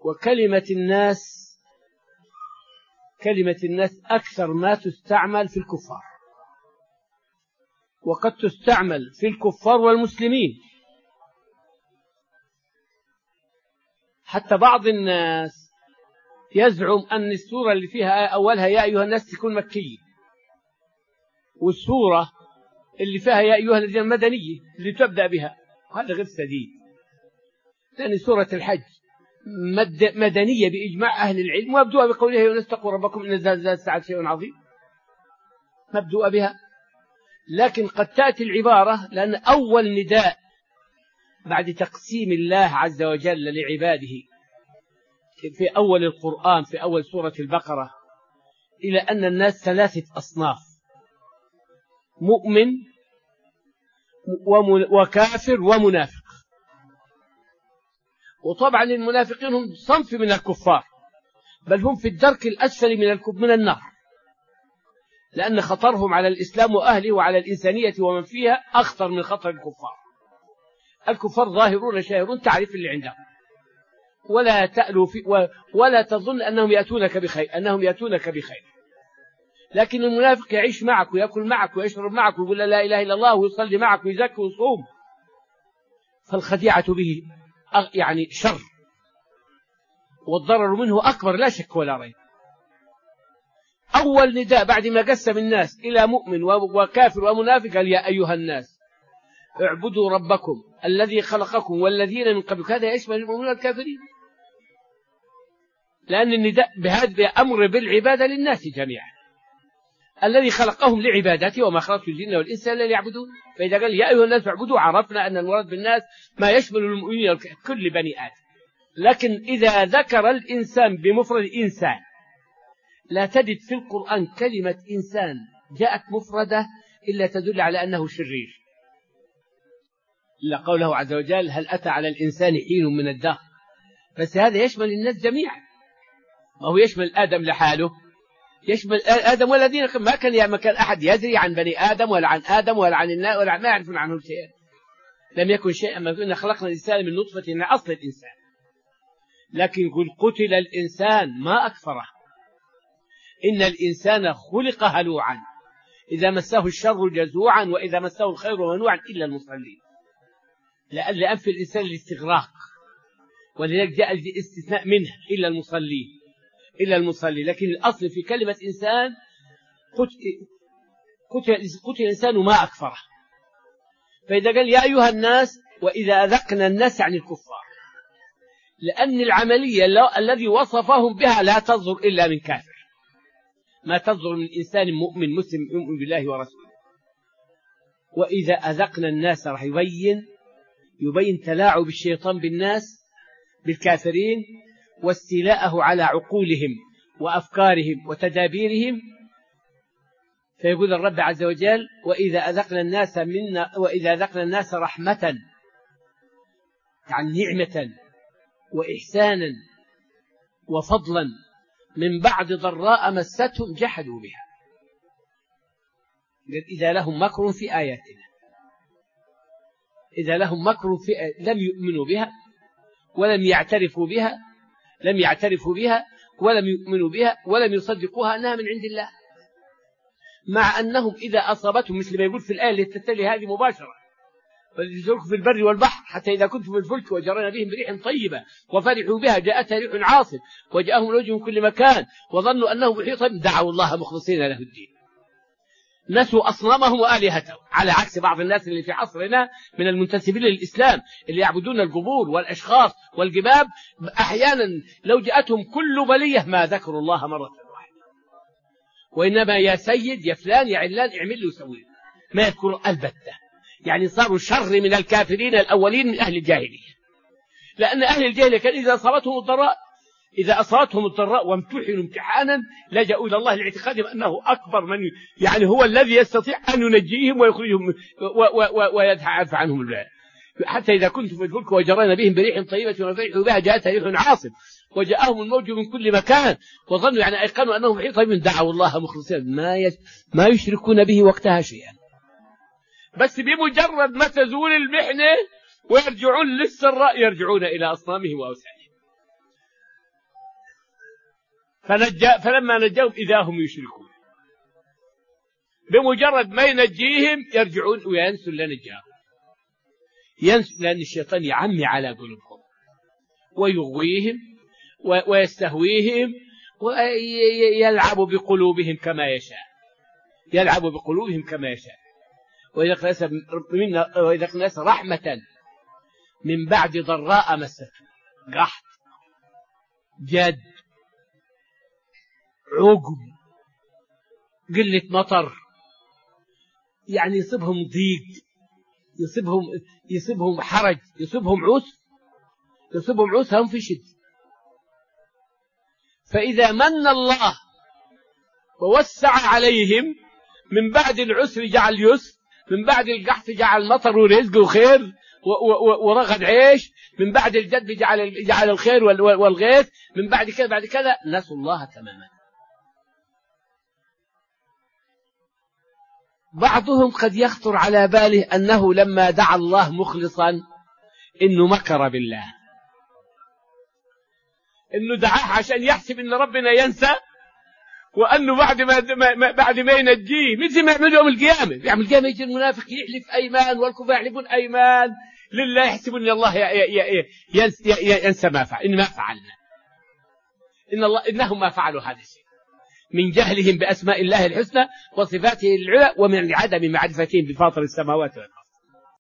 وكلمة الناس أكثر ما تستعمل في الكفار، وقد تستعمل في الكفار والمسلمين. حتى بعض الناس يزعم أن السورة اللي فيها أولها يا أيها الناس تكون مكية، والسورة اللي فيها يا أيها الذين مدنية اللي تبدأ بها، وهذا غير سديد. ثاني سورة الحج مدنية بإجماع أهل العلم، ومبدوءة بقوله يا أيها الناس اتقوا ربكم إن زلزال الساعة شيء عظيم، مبدوءة بها. لكن قد تأتي العبارة، لأن أول نداء بعد تقسيم الله عز وجل لعباده في أول القرآن في أول سورة البقرة إلى أن الناس 3 أصناف: مؤمن وكافر ومنافق. وطبعا المنافقين هم صنف من الكفار، بل هم في الدرك الأسفل من النار، لأن خطرهم على الإسلام وأهله وعلى الإنسانية ومن فيها أخطر من خطر الكفار. الكفار ظاهرون شاهرون، تعرف اللي عندهم، ولا تألو ولا تظن أنهم يأتونك بخير. لكن المنافق يعيش معك ويأكل معك ويشرب معك ويقول لا إله إلا الله ويصلي معك ويزكي ويصوم، فالخديعة به يعني شر، والضرر منه أكبر لا شك ولا ريب. أول نداء بعد ما قسم الناس إلى مؤمن وكافر ومنافق قال يا أيها الناس اعبدوا ربكم الذي خلقكم والذين من قبلكم. هذا يشمل المؤمنين والكافرين، لأن النداء بهذا أمر بالعبادة للناس جميعا، الذي خلقهم لعبادته وما خلقت الجن والإنس إلا ليعبدون. فإذا قال يا أيها الناس اعبدوا، عرفنا أن المراد بالناس ما يشمل المؤمنين كل بني آدم. لكن إذا ذكر الإنسان بمفرد إنسان، لا تجد في القرآن كلمة إنسان جاءت مفردة إلا تدل على أنه شرير، إلا قوله عز وجل هل أتى على الإنسان حين من الدهر. بس هذا يشمل الناس جميعا، ما هو يشمل آدم لحاله، يشمل آدم والذين ما كان أحد يدري عن بني آدم ولا عن آدم ولا عن الناس ولا ما يعرفون عنه شيئا. لم يكن شيئا، ما كنا خلقنا الإنسان من نطفة من أصل الإنسان. لكن يقول قتل الإنسان ما أكفره، إن الإنسان خلق هلوعا إذا مسه الشر جزوعا وإذا مسه الخير منوعا إلا المصلين. لأن في الإنسان الاستغراق، ولذلك جاء الاستثناء منه إلا المصلي. لكن الأصل في كلمة إنسان قتل الإنسان ما أكفره. فإذا قال يا أيها الناس وإذا أذقنا الناس عن الكفار، لأن العملية الذي وصفهم بها لا تصدر إلا من كافر، ما تصدر من إنسان مؤمن مسلم يؤمن بالله ورسوله. وإذا أذقنا الناس راح يبين تلاعب الشيطان بالناس بالكافرين واستيلاءه على عقولهم وأفكارهم وتدابيرهم. فيقول الرب عز وجل وإذا أذقنا الناس رحمة، يعني نعمة وإحسانا وفضلا من بعد ضراء مستهم جحدوا بها. إذا لهم مكر في آياتنا، إذا لهم مكر في لم يؤمنوا بها ولم يعترفوا بها ولم يؤمنوا بها ولم يصدقوها أنها من عند الله، مع أنهم إذا أصابتهم مثل ما يقول في الآية اللي تتلي هذه مباشرة فليزركوا في البر والبحر حتى إذا كنتم في الفلك وجرينا بهم بريح طيبة وفرحوا بها جاءتها ريح عاصف وجاءهم الوجه من كل مكان وظنوا أنه محيط دعوا الله مخلصين له الدين، نسوا أصنامهم وآلهتهم، على عكس بعض الناس اللي في عصرنا من المنتسبين للإسلام اللي يعبدون القبور والأشخاص والجباب، أحيانا لو جاءتهم كل بلية ما ذكروا الله مرة واحدة، وإنما يا سيد يا فلان يا علان اعمل له وسوي، ما يذكروا البتة. يعني صاروا شر من الكافرين الأولين من أهل الجاهلية، لأن أهل الجاهلية كان إذا أصابتهم الضراء وامتحنوا امتحانا لجأوا إلى الله لاعتقادهم أنه أكبر من يعني هو الذي يستطيع أن ينجيهم ويخرجهم ويدفع عنهم البلاء. حتى إذا كنتم في الفلك وجرينا بهم بريح طيبة وفرحوا بها جاءتها ريح عاصف وجاءهم الموج من كل مكان وظنوا يعني أيقنوا أنهم محيط بهم دعوا الله مخلصين ما يشركون به وقتها شيئا، بس بمجرد ما تزول المحنة ويرجعون للسراء يرجعون إلى أصنامهم وأوثانهم. فلما نجاهم إذا هم يشركون. بمجرد ما ينجيهم يرجعون وينسوا اللي نجاهم، ينسوا، لأن الشيطان يعمي على قلوبهم ويغويهم ويستهويهم ويلعب بقلوبهم كما يشاء، يلعب بقلوبهم كما يشاء. وإذا قناس رحمة من بعد ضراء مسته، قحط، جد، عقم، قلة مطر، يعني يصيبهم ضيق، يصيبهم حرج، يصيبهم عسر، هم في شد. فإذا من الله ووسع عليهم من بعد العسر جعل يسر، من بعد القحط جعل مطر ورزق وخير ورغد عيش، من بعد الجد جعل الخير والغيث، من بعد كذا نسوا الله تماما. بعضهم قد يخطر على باله أنه لما دعا الله مخلصا إنه مكر بالله، إنه دعاه عشان يحسب إن ربنا ينسى، وأنه بعد ما ينجيه مثل ما يعمل يوم القيامة. يعمل القيامة يجي المنافق يحلف أيمان والكفار يحلفون أيمان لله، يحسبون أن الله ينسى ما فعل، إن ما فعلنا، إنهم ما فعلوا هذا الشيء من جهلهم بأسماء الله الحسنى وصفاته العلى، ومن عدم معرفتهم بفاطر السماوات والأرض.